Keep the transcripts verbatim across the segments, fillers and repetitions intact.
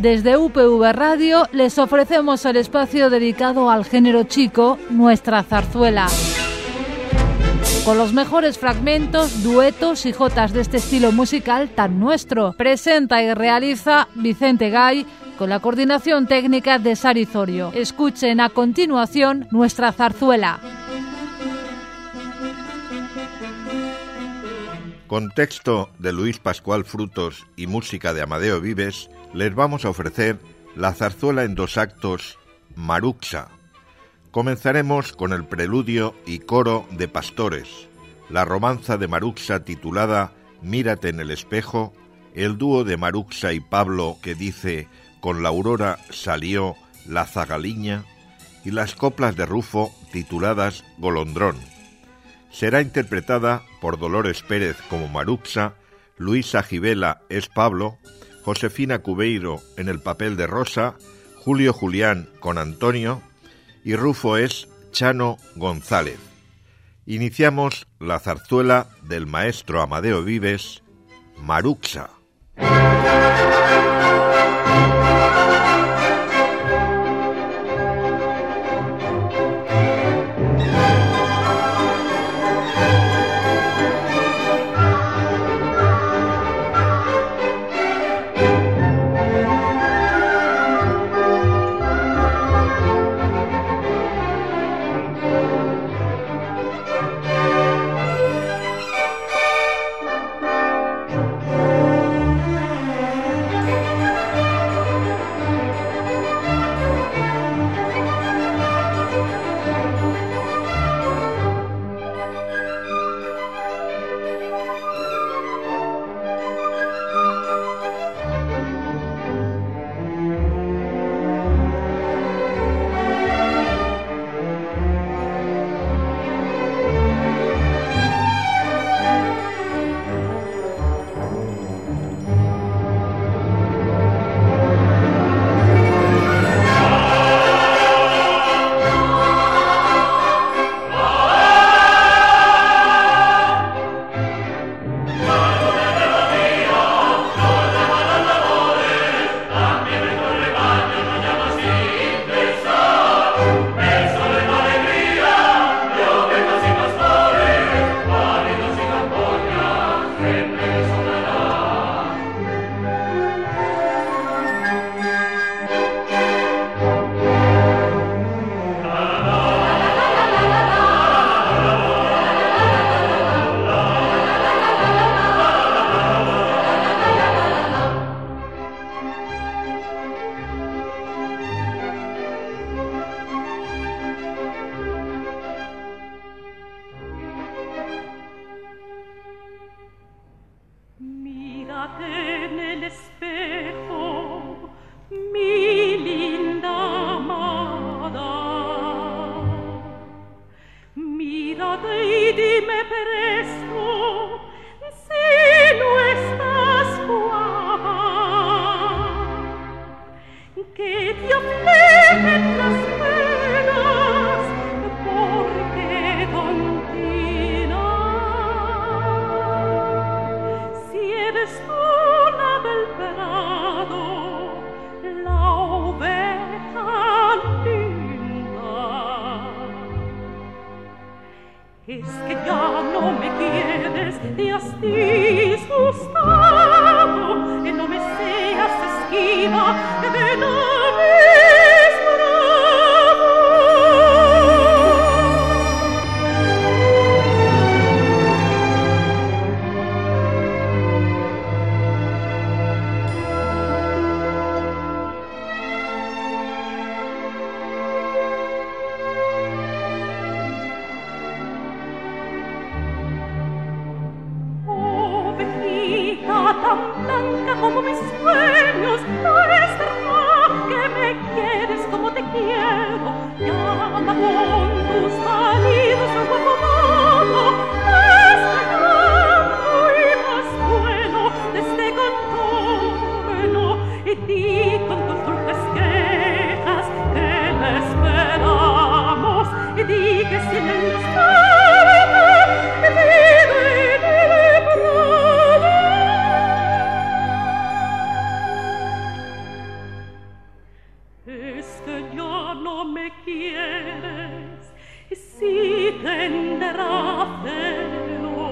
Desde U P V Radio les ofrecemos el espacio dedicado al género chico, Nuestra Zarzuela. Con los mejores fragmentos, duetos y jotas de este estilo musical tan nuestro. Presenta y realiza Vicente Gay, con la coordinación técnica de Sari Zorio. Escuchen a continuación Nuestra Zarzuela. Con texto de Luis Pascual Frutos y música de Amadeo Vives, les vamos a ofrecer la zarzuela en dos actos, Maruxa. Comenzaremos con el preludio y coro de Pastores, la romanza de Maruxa titulada Mírate en el espejo, el dúo de Maruxa y Pablo que dice Con la aurora salió la zagaliña, y las coplas de Rufo tituladas Golondrón. Será interpretada por Dolores Pérez como Maruxa, Luisa Gibela es Pablo, Josefina Cubeiro en el papel de Rosa, Julio Julián con Antonio y Rufo es Chano González. Iniciamos la zarzuela del maestro Amadeo Vives, Maruxa. Tan blanca como mis sueños, no es verdad que me quieres como te quiero. Llama con tus salidos un poco modo, este canto y más bueno de este contorno, y di con tus dulces quejas que le esperamos, y di que si en el desierto vive en el prado. Es que ya no me quieres, si tendrá celo.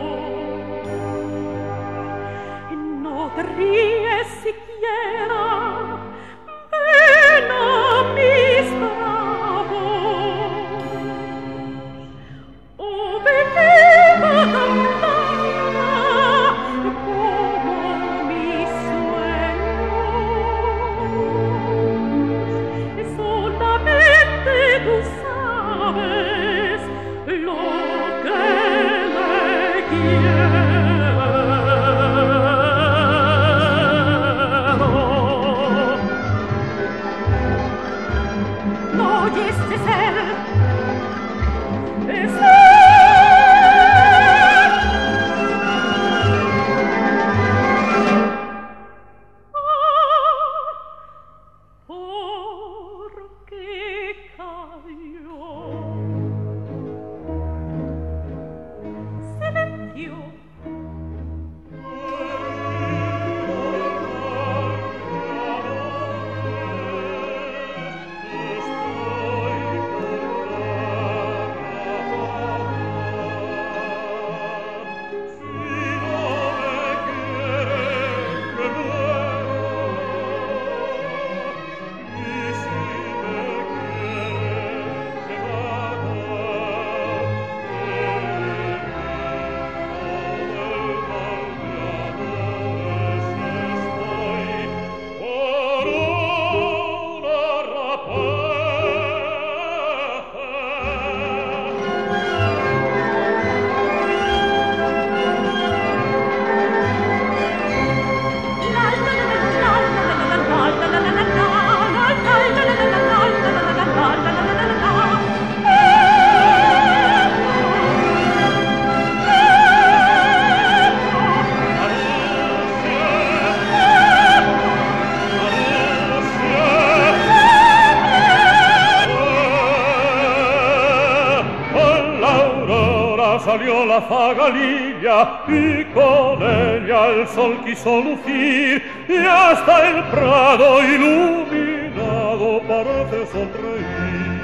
No te ríes siquiera, ven a mis bravos. Oh, venida cantada como mis sueños. Solamente tú sabes lo que me quieres. No, y este ser es salió la zagalilla y con ella el sol quiso lucir y hasta el prado iluminado parece sonreír.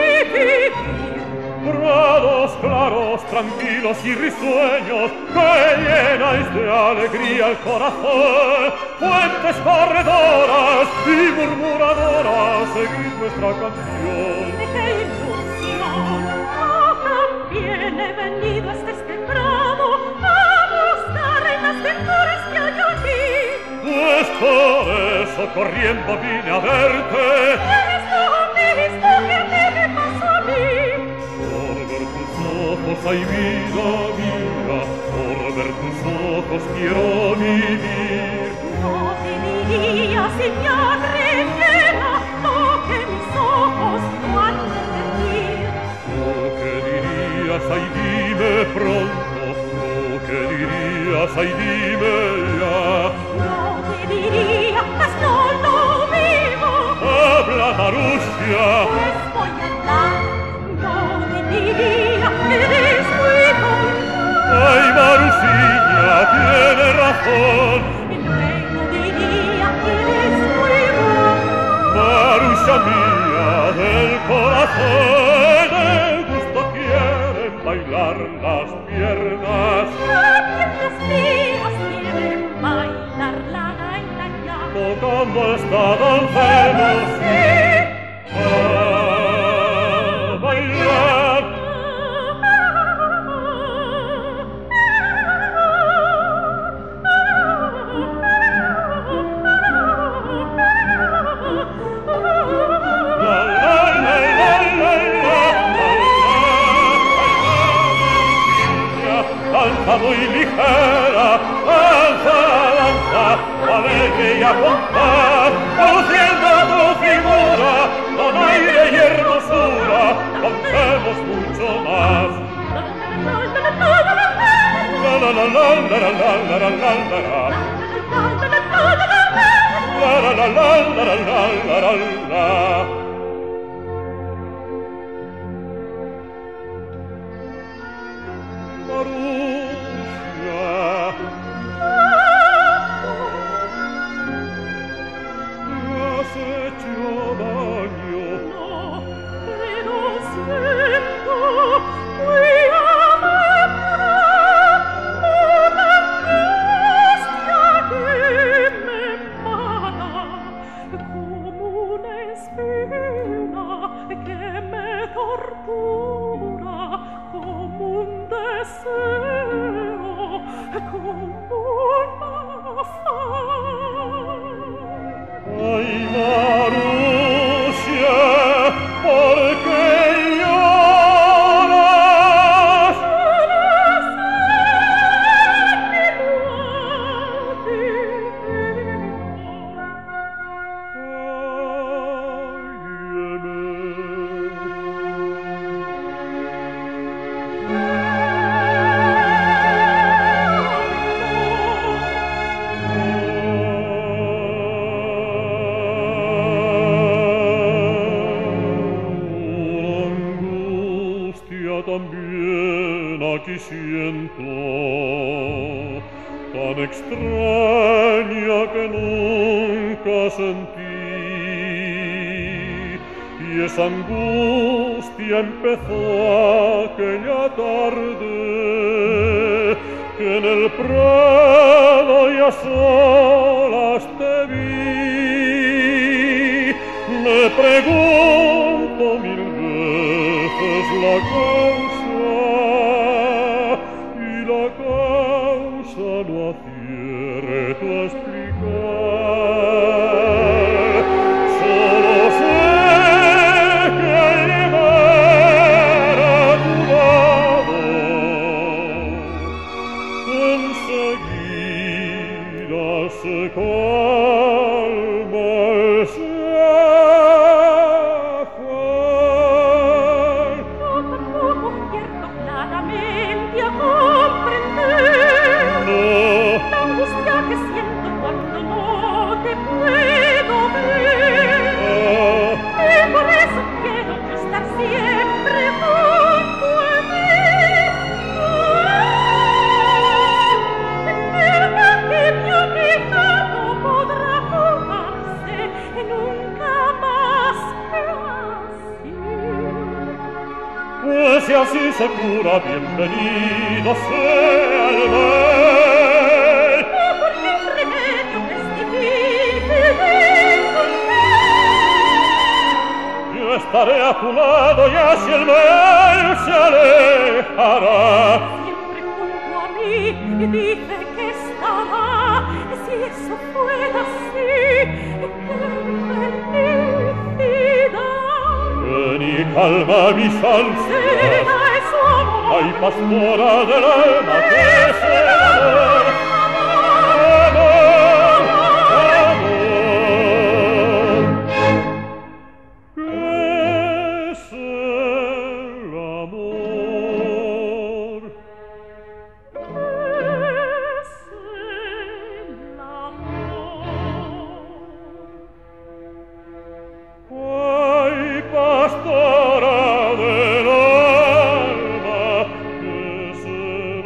Prados claros, tranquilos y risueños que llenáis de alegría el corazón, fuentes corredoras y murmuradoras, seguid nuestra canción. ¡Qué ilusión! ¡Oh, también he venido hasta este prado a buscar en las mejores que hay aquí! Pues por eso corriendo vine a verte. ¿Eres lo mismo que a ti me pasó a mí? Por ver tus ojos, ay vida mía, por ver tus ojos quiero vivir. No te diría si me atreviera lo que mis ojos no han de decir. Lo que dirías, ay dime pronto, lo que dirías, ay dime ya. No te diría, pues no lo vivo. Habla, Marusia. Pues voy a hablar, no te diría, eres muy bonita. Ay, Marusiña, tiene razón. Y luego diría, eres muy buena. Marusia mía del corazón, el gusto quieren bailar las piernas. También las mías quieren bailar la gaita ya. Tocando esta doncella, Sí. a bailar. La, la, la, la, la, la, danza muy ligera, danza, danza, alegre y a compás, luciendo tu figura, con aire y hermosura, contemos mucho más. La la la la la la la la la la la. La la la la la la la la la. Marusia, me has hecho daño. tortura, como un deseo, como un afán. Ay, Marusia, ¿por qué lloras? También aquí siento, tan extraña que nunca sentí, y esa angustia empezó aquella tarde, que en el prado y a solas te vi. Me pregunto mil veces la causa, y la causa no acierto a explicar. Solo sé que al llegar a tu lado, enseguida se calma el si así se cura, bienvenido sea el mal. Porque el remedio es difícil de encontrar. Yo estaré a tu lado y así el mal se alejará. Siempre junto a mí y dice que estará. Si eso fuera así, qué felicidad. Ven y calma mis ansias. Ay, pastora del alma, que es el amor. Amor, amor. ¿Qué es el amor? Es el amor. Ay, pastora del alma, ¿qué es el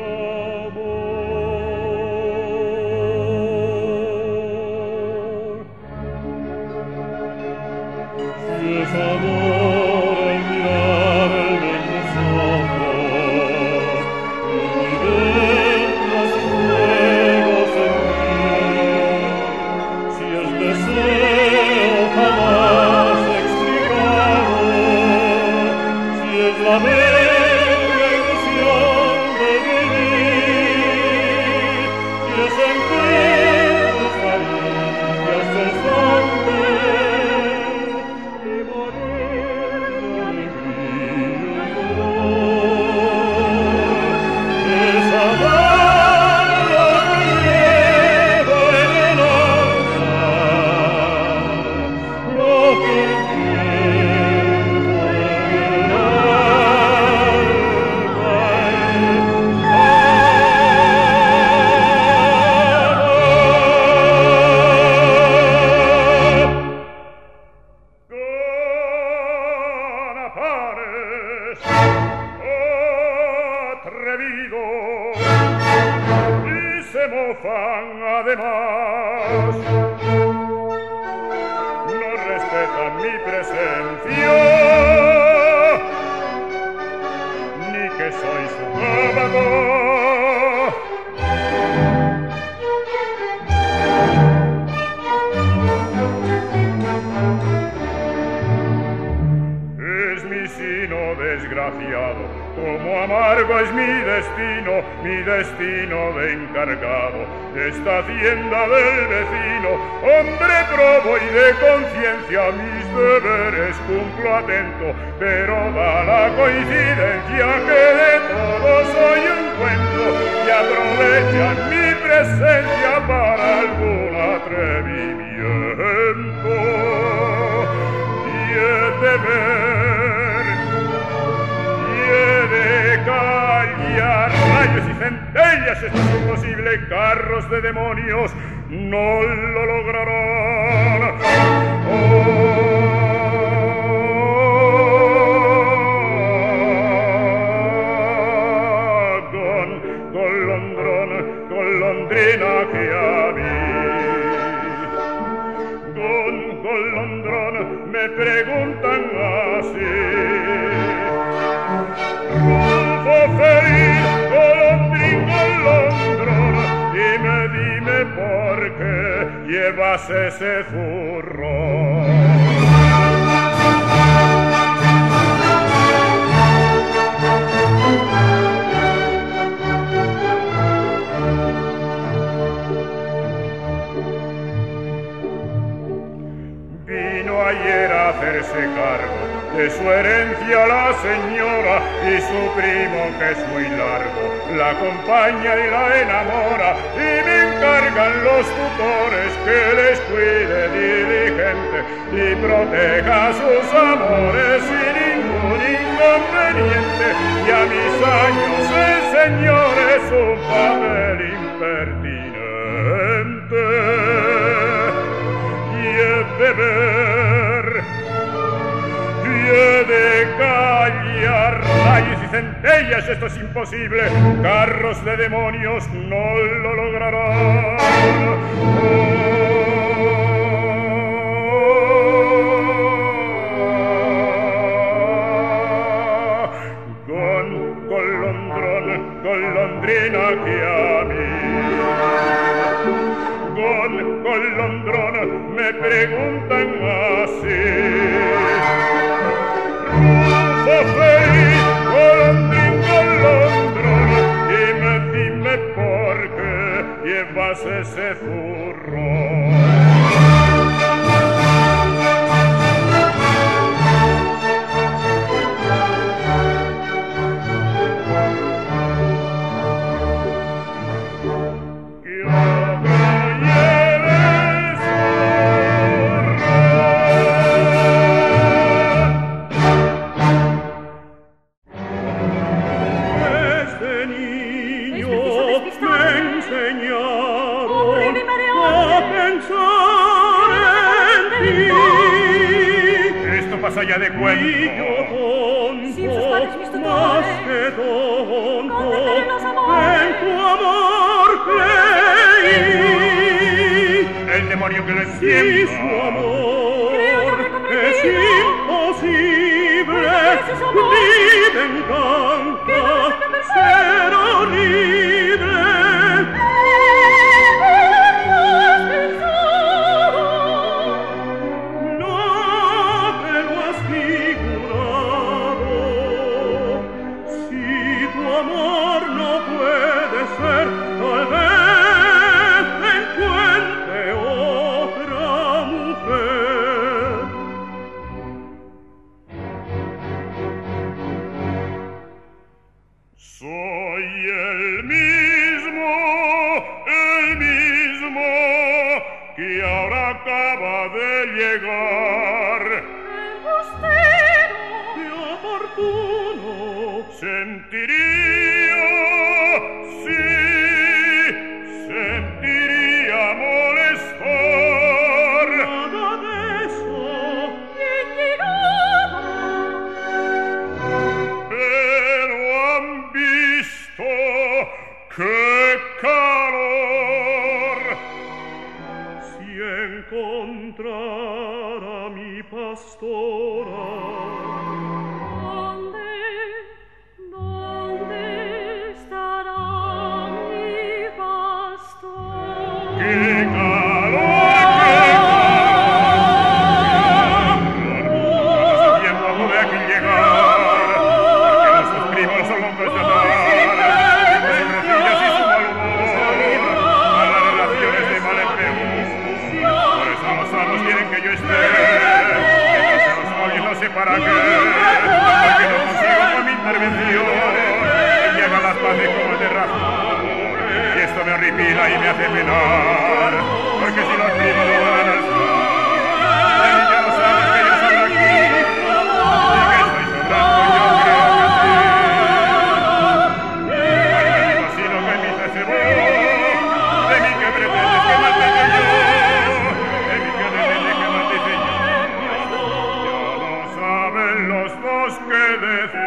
amor? Si es amor el mirarme en tus ojos, y dentro su fuego sentir, si es deseo jamás explicado, si es la media ilusión de vivir, si es sentir tus caricias cesantes y morir de alegría y dolor. Es amar lo que llevo en el alma, lo que llevo en el atrevido y se mofan además, no respetan mi presencia ni que soy su amado. Es mi sino desgraciado, como amargo es mi destino, mi destino de encargado de esta hacienda del vecino. Hombre probo y de conciencia, mis deberes cumplo atento, pero da la coincidencia que de todo soy un cuento y aprovechan mi presencia para algún atrevimiento. Y he de ver, y he de callar, rayos y centellas, esto es imposible, carros de demonios no lo lograrán. Oh, golondrina que a mí, con golondrón me preguntan así. Rufo feliz, golondrín, golondrón, dime, dime por qué llevas ese zurrón. Ayer a hacerse cargo de su herencia la señora, y su primo, que es muy largo, la acompaña y la enamora, y me encargan los tutores que les cuide diligente y proteja sus amores sin ningún inconveniente. Y a mis años el señor es un papel impertinente, y he de ver, y he de callar, rayos y centellas, esto es imposible, carros de demonios no lo lograrán. Con golondrón, golondrina que a mí, con golondrón me preguntan así. Rufo feliz, golondrín, golondrón, dime, dime por qué llevas ese zurrón. Ya de cuento, sin sus padres mis tutores, más que tonto, condenaré los amores. en tu amor creí. El demonio que le siembra, si su amor es imposible, vive encanta ser horrible. ¿Dónde, dónde porque no consigo con mi intervención que haga las paces como de razón. Y esto me horripila y me hace penar, porque si los primos no van a alzar, ya lo sabes que yo soy aquí, y que estoy sobrando yo creo que sí. Ay, me imagino que mi fe se va, de mí que pretendes que mantenga yo, de mí que pretendes que mantenga yo. Ya no saben los dos qué decir.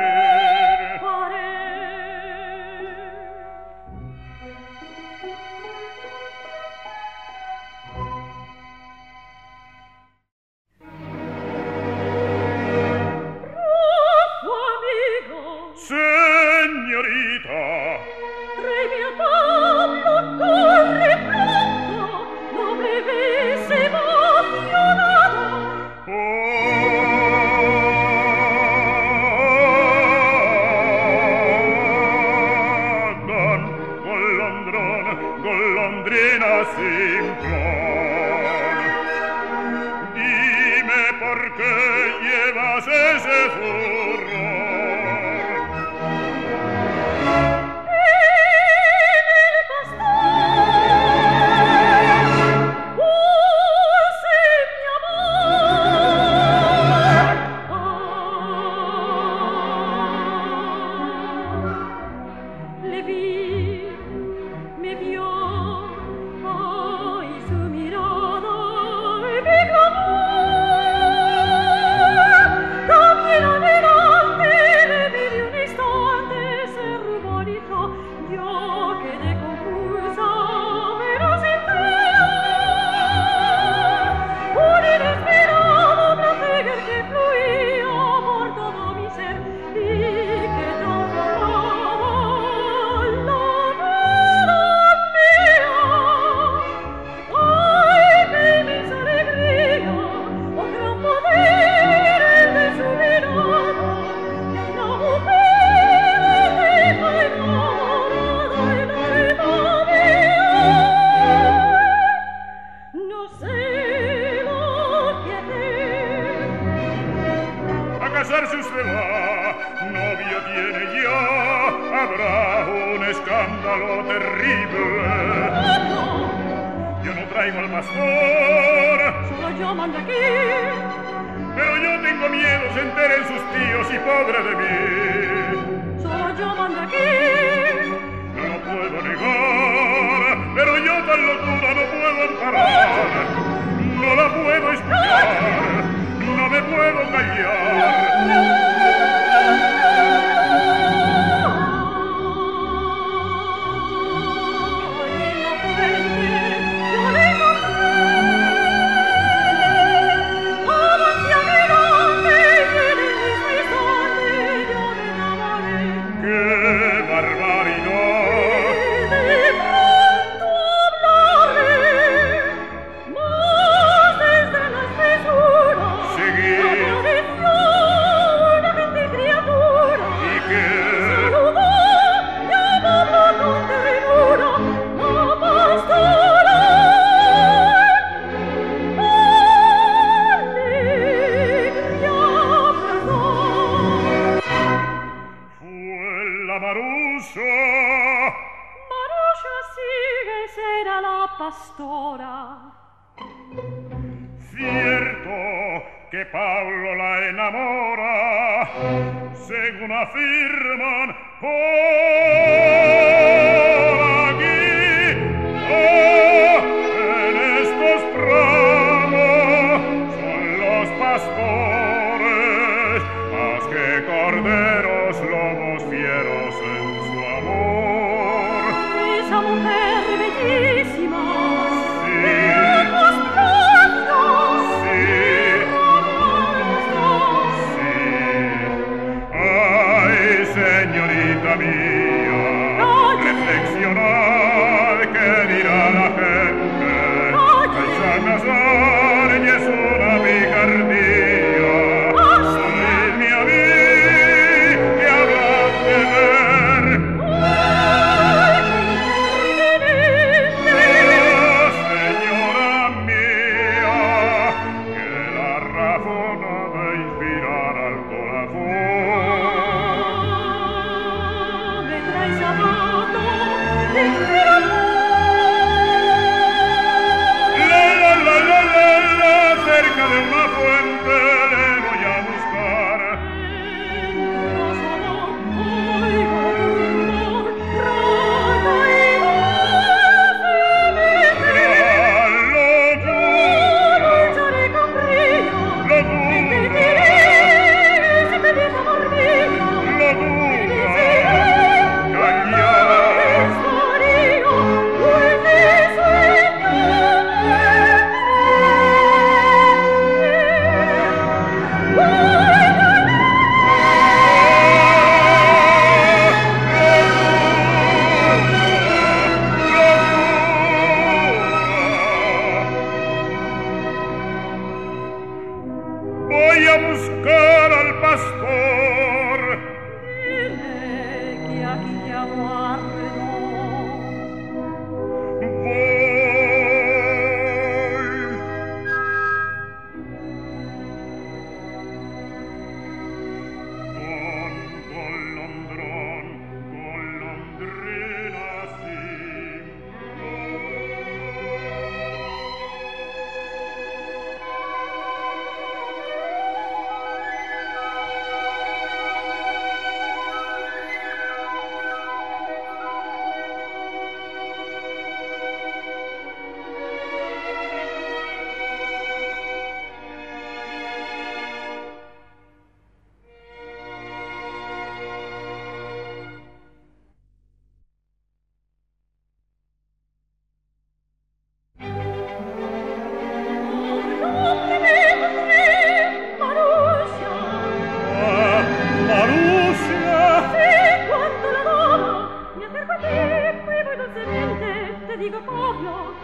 Señorita mía,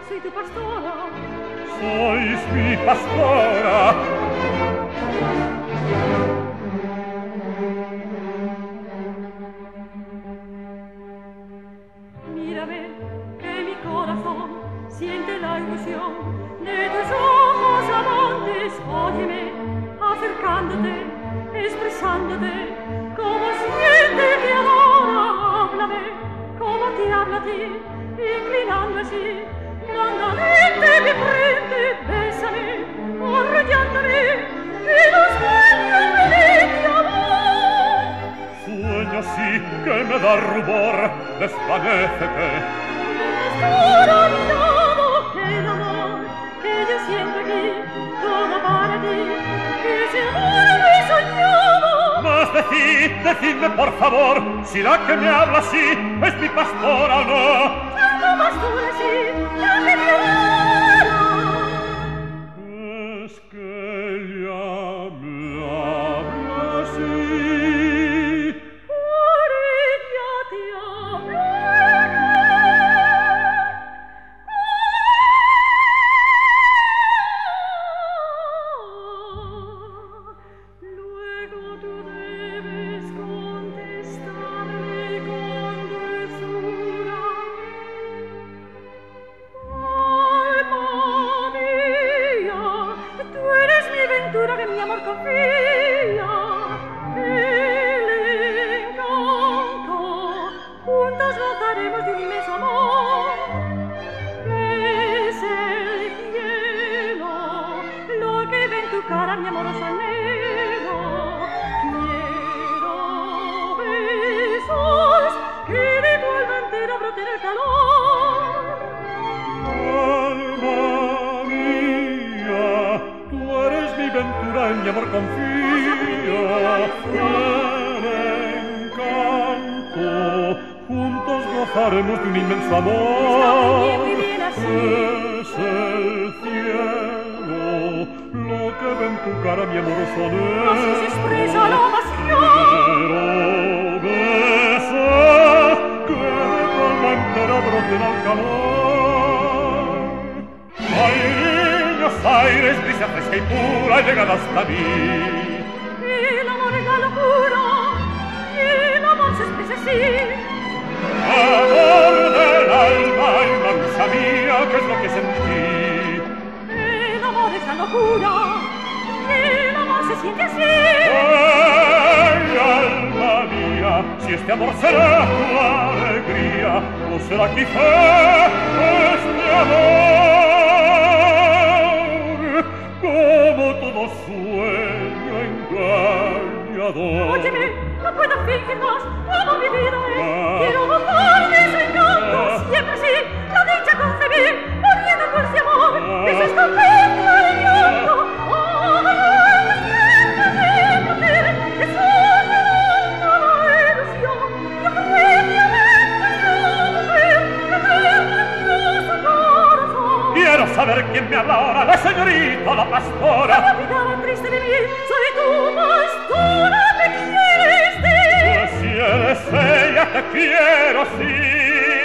soy tu pastora. Sois mi pastora. Mírame, que mi corazón siente la ilusión de tus ojos amantes. Óyeme, acercándote, expresándote, como siente que adora. Háblame, como te habla a ti, inclinando así blandamente mi frente. Bésame, arrollándome, y los sueños me de amor. Sueño sí que me da rubor, desvanécete. Pastora, mi lado, que el amor que yo siento aquí, todo para ti, ese amor muy soñado. Mas decid, decidme por favor, si la que me habla así es mi pastora o no. Tanto pastora sí, la que te adora. Es que ella me habla así. Por ella te hablo. Luego tú debes contestarme con dulzura. Alma mía, tú eres mi ventura que mi amor confía. El encanto, juntos gozaremos de un inmenso amor. Es el cielo lo que ve en tu cara mi amoroso anhelo. Quiero besos que de tu alma entera broten el calor. Alma mía, tú eres mi ventura, en mi amor confío. El encanto, juntos gozaremos de un inmenso amor. Está muy bien, muy bien así. Es el cielo lo que ve en tu cara mi amoroso anhelo. Así se expresa la pasión. Quiero besar que de tu alma entera broten al calor. Ay, niños aires, brisa fresca y pura, llegada hasta mí. El amor es la locura, y el amor se expresa así. Amor del alma, alma dulce mía, ¿qué es lo que sentí? El amor es la locura, y el amor se siente así. Ay, alma mía, si este amor será tu alegría, o será quizá este amor como todo sueño engañador. Óyeme, no puedo fingir más cómo mi vida es. Quiero gozar de ese encanto, siempre así, la dicha concebir, muriendo por ese amor, que se contempla el llanto. Ay, siempre, siempre, que solo la ilusión, yo previamente esa mujer, que tengo en su corazón. Quiero saber quién me habla ahora, la señorita, la pastora. La vida triste de mí, soy tu pastora, ¿me quieres decir? Si eres ella, te quiero, sí.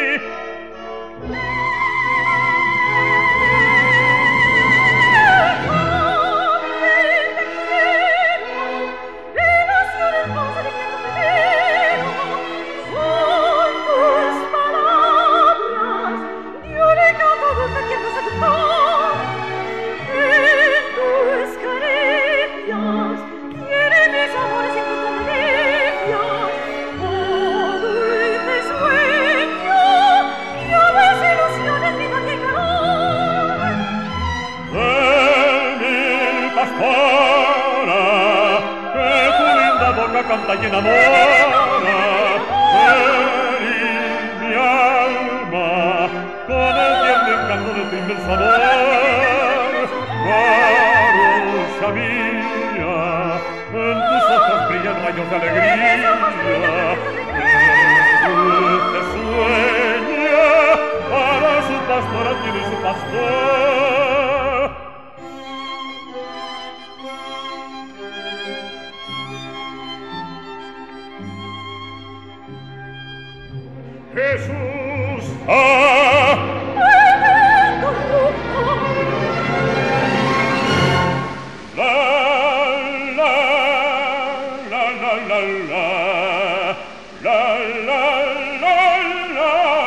Canta y enamora, herir mi alma con el tierno encanto de tu inmenso amor. Marucha mía, en tus ojos brillan rayos de alegría, dulce sueña, para su pastora tiene su pastor. Jesús, ah, Ay, tu la la, la la la la.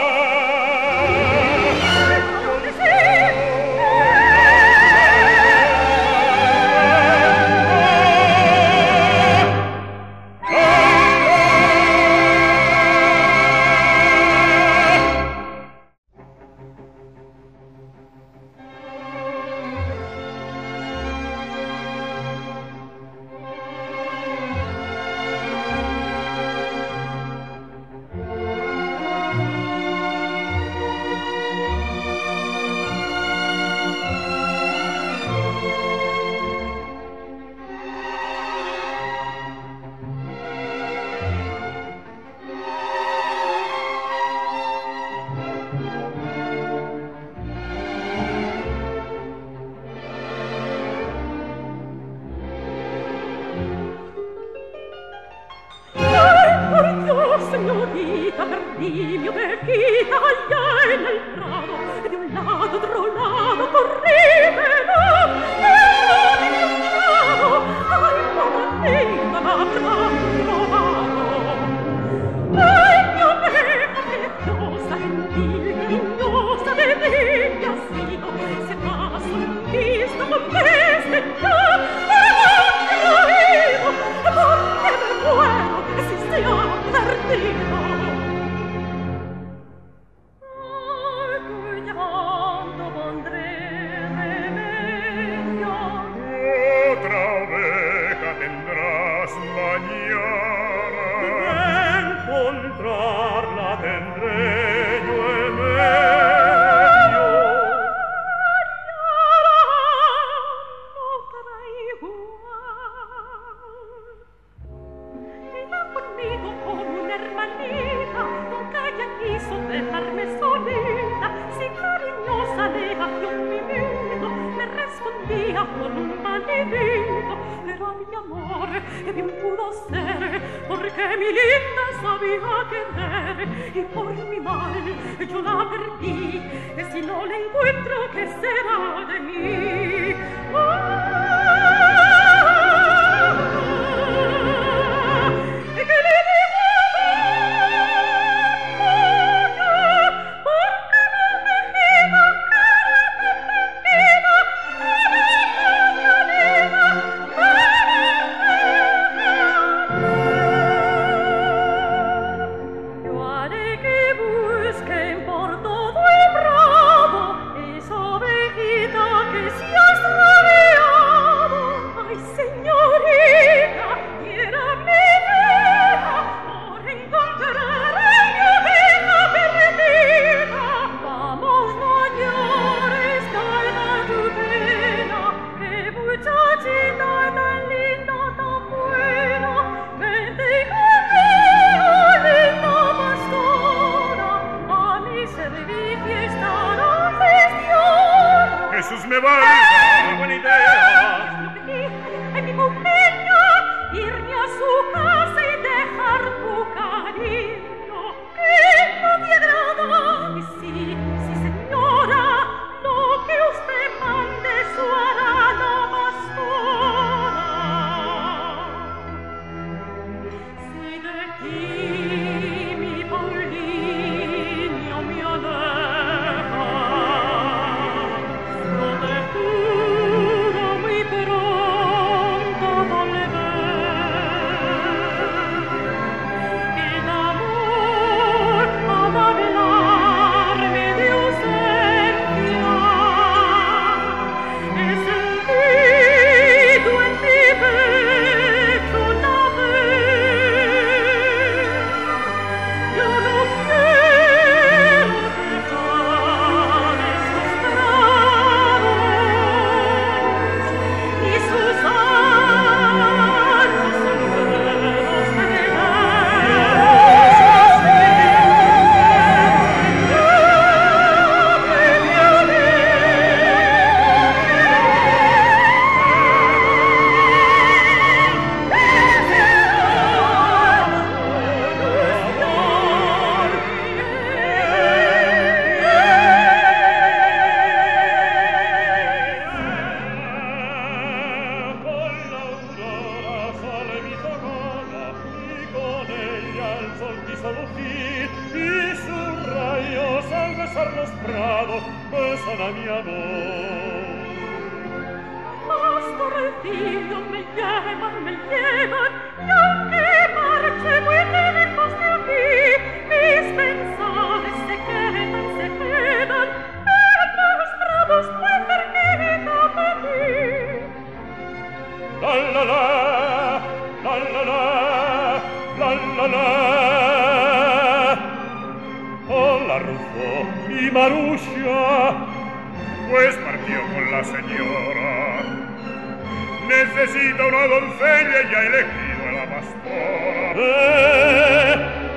Signorita, Cardinio, vecchita, allá en el prado, de un lado, otro lado, corrívelo, e non ai, poverina, l'avrà trovato. Ai, mio bene, preziosa, gentil, grignosa, de degli asilo, se passo in vista con queste già, e non traevo, e porte per muero, e si stiamo perdido. Ay, que llamando pondré remedio. Otra oveja tendrás mañana. Encontrarla tendré yo en medio. No trae igual. Va conmigo como una hermanita, nunca ella quiso dejarme solita. Si cariñosa le hacía un mimito, me respondía con un malidito. Pero mi amor bien pudo ser, porque mi linda sabía querer. Y por mi mal yo la perdí, y si no la encuentro, ¿qué será de mí? ¿Qué le digo? Jesús me valga, buena idea. Ay, mi cumpleaños, irme a su casa y dejar tu cariño, que no te agrada. Y sí, sí, señora, lo que usted mande, su hará la pastora. Si de ti, mi Paulinho, me aleja, no te juro muy pronto volver, que el amor ha de hablarme de ausencia, he sentido en mi pecho la vez. al sol quiso lucir, y sus rayos al besar los prados besan a mi amor. Pastorcillo me llevan, me llevan, y aunque marche muy lejos de aquí, mis pensares se quedan, se quedan en los prados muy cerquita de mí. La la la, la la la, la la la. Hola Rufo y Marusha, pues partió con la señora. Necesita una doncella y ha elegido a la pastora. Eh,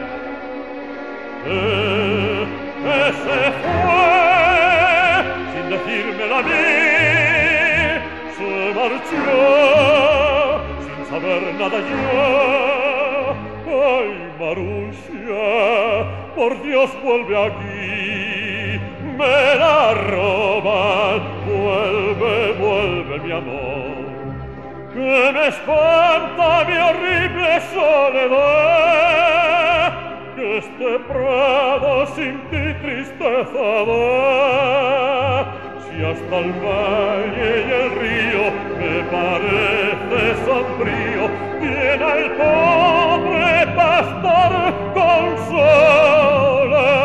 eh, eh, se fue sin decírmelo a mí, se marchó sin saber nada yo. Ay, Marusha, por Dios vuelve aquí, me la roban, vuelve, vuelve mi amor. Que me espanta mi horrible soledad, que este prado sin ti tristeza da. Si hasta el valle y el río me parece sombrío, viene el pobre pastor consolaré.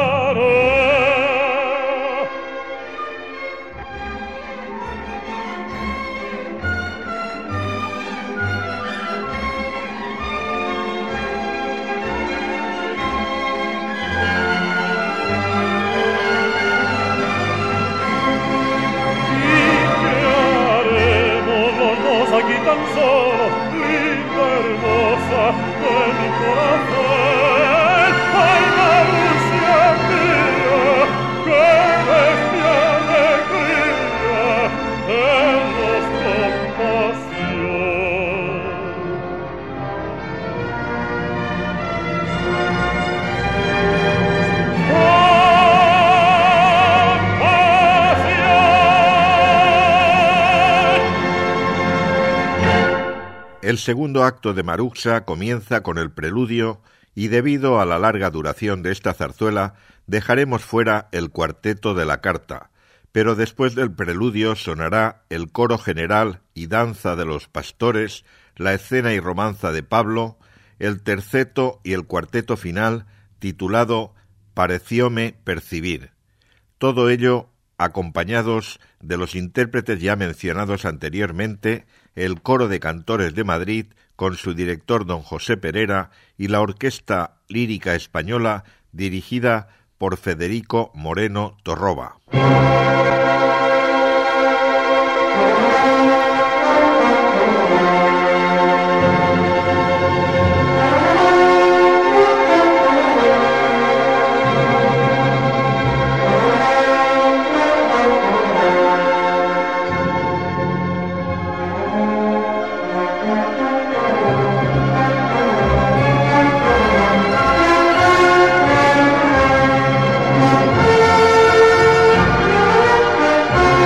Aquí tan solo, linda, hermosa de mi corazón. Ay, Marusha mía, que es mi alegría en nuestra pasión. El segundo acto de Maruxa comienza con el preludio y debido a la larga duración de esta zarzuela dejaremos fuera el cuarteto de la carta, pero después del preludio sonará el coro general y danza de los pastores, la escena y romanza de Pablo, el terceto y el cuarteto final titulado Parecióme percibir. Todo ello acompañados de los intérpretes ya mencionados anteriormente, el Coro de Cantores de Madrid, con su director don José Perera, y la Orquesta Lírica Española, dirigida por Federico Moreno Torroba. Thank you.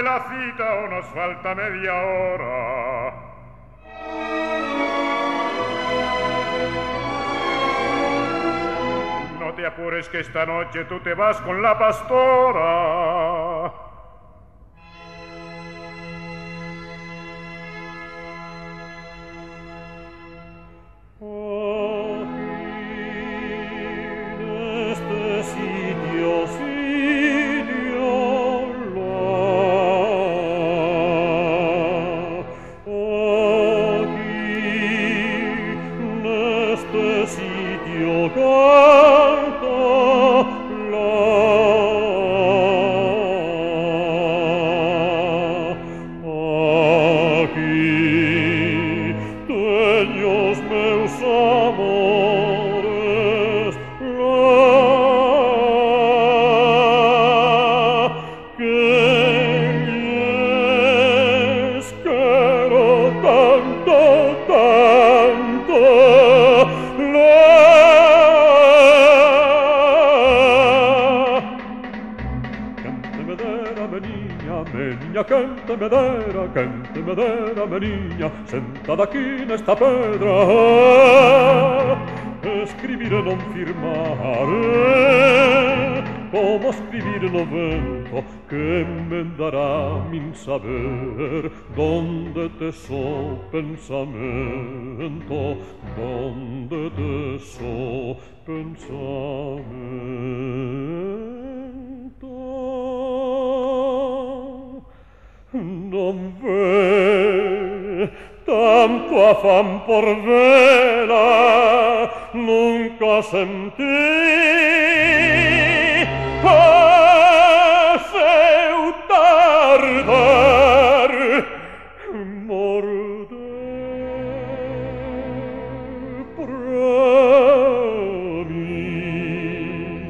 la cita o nos falta media hora. No te apures que esta noche tú te vas con la pastora. Sentada aquí nesta pedra, escribire non firmare, como escribir no vento que me dará min saber donde te so pensamento, donde te so pensamento. Non ve tanto afán por vela nunca sentí. Ah, seu tardar morde pra mí.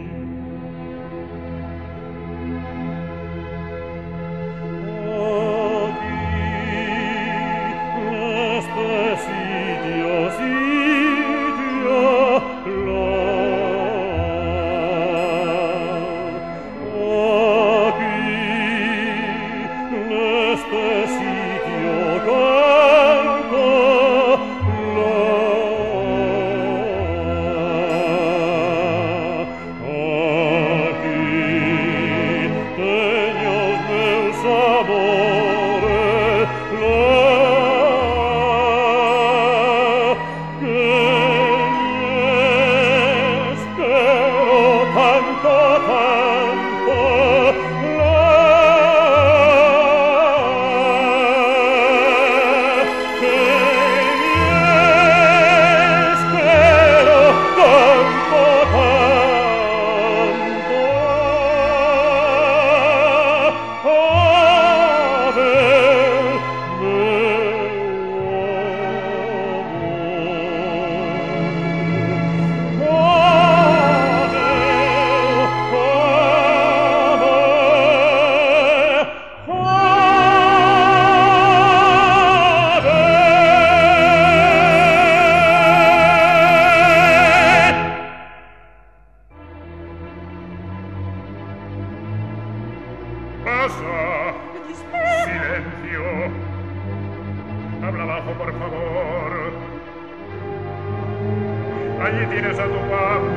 Allí tienes a tu papá.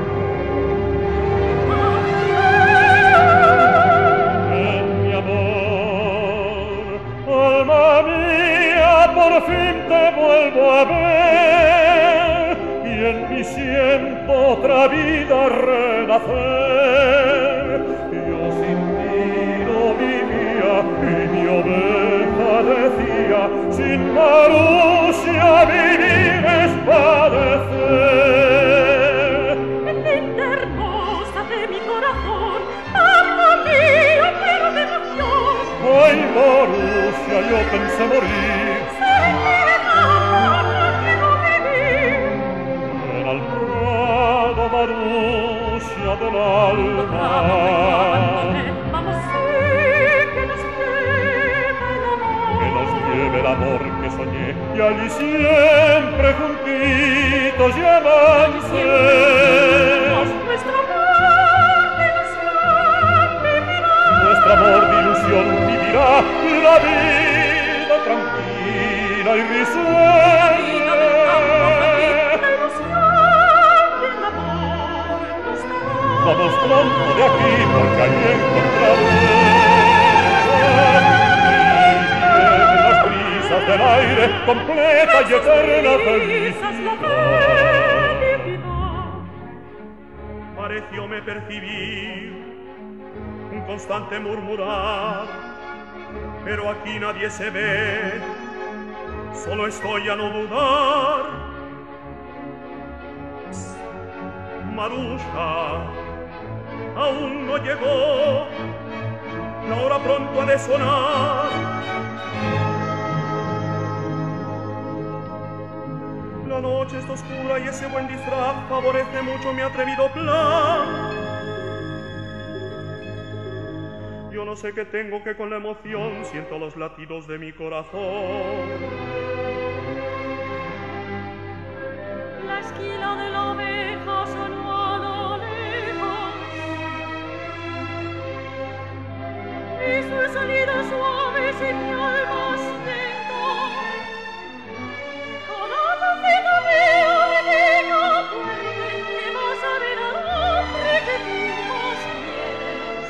Mi amor, alma mía, por fin te vuelvo a ver y en mí siento otra vida renacer. Yo sin ti no vivía y mi oveja decía, sin Marusia vivir es padecer. Ay, Marusia, yo pensé morir. Ven al prado, Marusia del alma. Vamos, sí, que nos lleve el amor. Que nos lleve el amor que soñé. Y allí siempre juntitos y amantes. Nuestro amor de ilusión vivirá. Nuestro amor de ilusión vivirá. vivirá la vida tranquila y risueña. Vamos pronto de aquí porque allí encontraré las brisas del aire completa y eterna felicidad. Parecióme percibir un constante murmurar, pero aquí nadie se ve, solo estoy a no dudar. Marusha, aún no llegó, la hora pronto ha de sonar. La noche está oscura y ese buen disfraz favorece mucho mi atrevido plan. Yo no sé qué tengo, que con la emoción siento los latidos de mi corazón. La esquila de la oveja sonó a lo lejos, y sus sonidos suaves y mi alma siento. Cada tacita mía me diga fuerte que vas a ver al hombre que tú más quieres.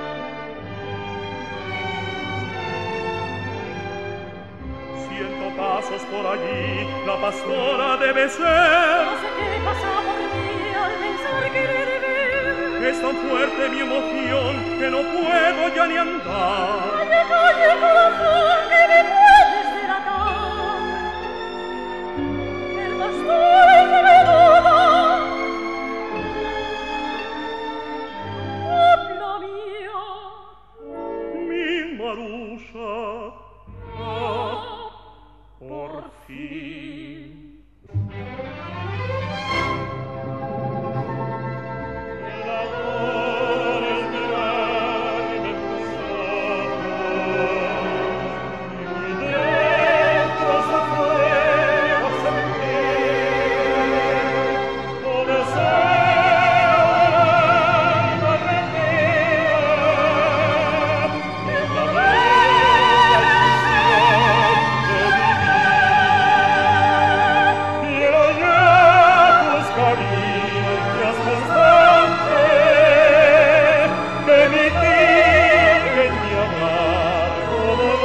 Siento pasos por allí, la pastora debe ser. No sé qué pasa por mí al pensar querer ver. Es tan fuerte mi emoción que no puedo ya ni andar. Calle, calle, corazón, que me puedes delatar. El pastor se me duda. Copla mía, Mi Marusha, ah, por fin. El amor es mirar de tus ojos y muy dentro su fuego sentir. Tu deseo alma rendida es la bella ilusión de vivir. Quiero ya tus caricias constantes que mitiguen mi amargo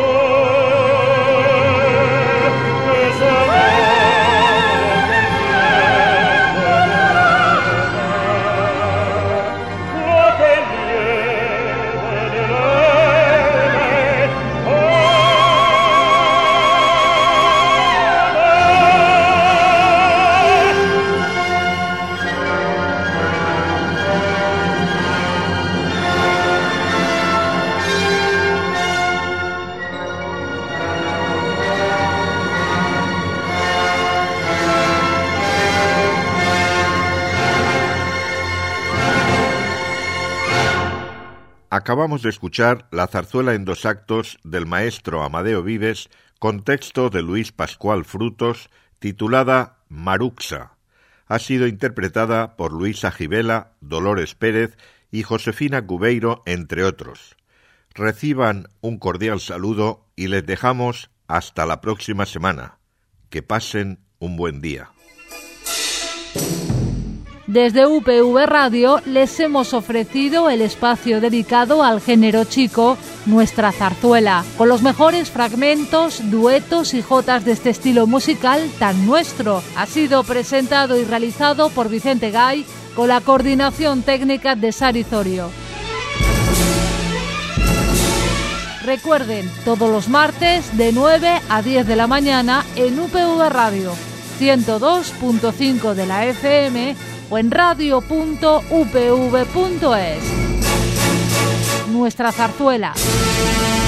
dolor. Ese amor que entiendo lo que llevo en el Acabamos de escuchar la zarzuela en dos actos del maestro Amadeo Vives, con texto de Luis Pascual Frutos, titulada Maruxa. Ha sido interpretada por Luisa Gibela, Dolores Pérez y Josefina Cubeiro, entre otros. Reciban un cordial saludo y les dejamos hasta la próxima semana. Que pasen un buen día. Desde U P V Radio les hemos ofrecido el espacio dedicado al género chico, Nuestra Zarzuela, con los mejores fragmentos, duetos y jotas de este estilo musical tan nuestro. Ha sido presentado y realizado por Vicente Gay, con la coordinación técnica de Sari Zorio. Recuerden, todos los martes de nueve a diez de la mañana en U P V Radio, ciento dos punto cinco de la F M o en radio punto u p v punto es. Nuestra Zarzuela.